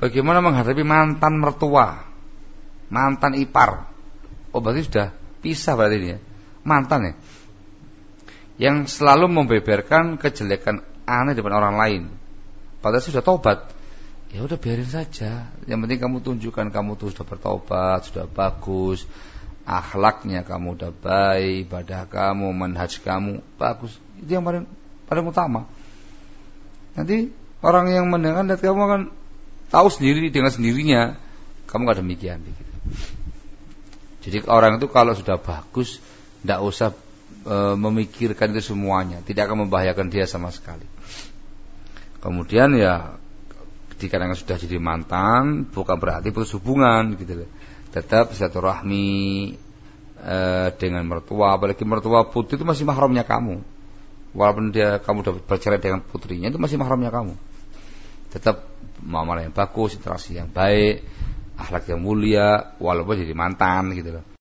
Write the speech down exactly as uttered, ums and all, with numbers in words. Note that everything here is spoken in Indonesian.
Bagaimana menghadapi mantan mertua, mantan ipar? Oh berarti sudah pisah berarti ini ya. Mantan ya, yang selalu membeberkan kejelekan aneh depan orang lain. Padahal sudah tobat. Ya udah biarin saja. Yang penting kamu tunjukkan kamu tuh sudah bertobat, sudah bagus, akhlaknya kamu udah baik, ibadah kamu, manhaj kamu bagus. Itu yang paling paling utama. Nanti orang yang mendengar lihat kamu akan tahu sendiri dengan sendirinya kamu gak demikian. Jadi orang itu kalau sudah bagus tidak usah e, memikirkan itu semuanya, tidak akan membahayakan dia sama sekali. Kemudian ya dikatakan sudah jadi mantan bukan berarti putus hubungan gitu loh. Tetap silaturahmi e, dengan mertua, apalagi mertua putri itu masih mahramnya kamu. Walaupun dia kamu sudah bercerai dengan putrinya itu masih mahramnya kamu. Tetap muamalah yang bagus, interaksi yang baik, akhlak yang mulia, walaupun jadi mantan gitu loh.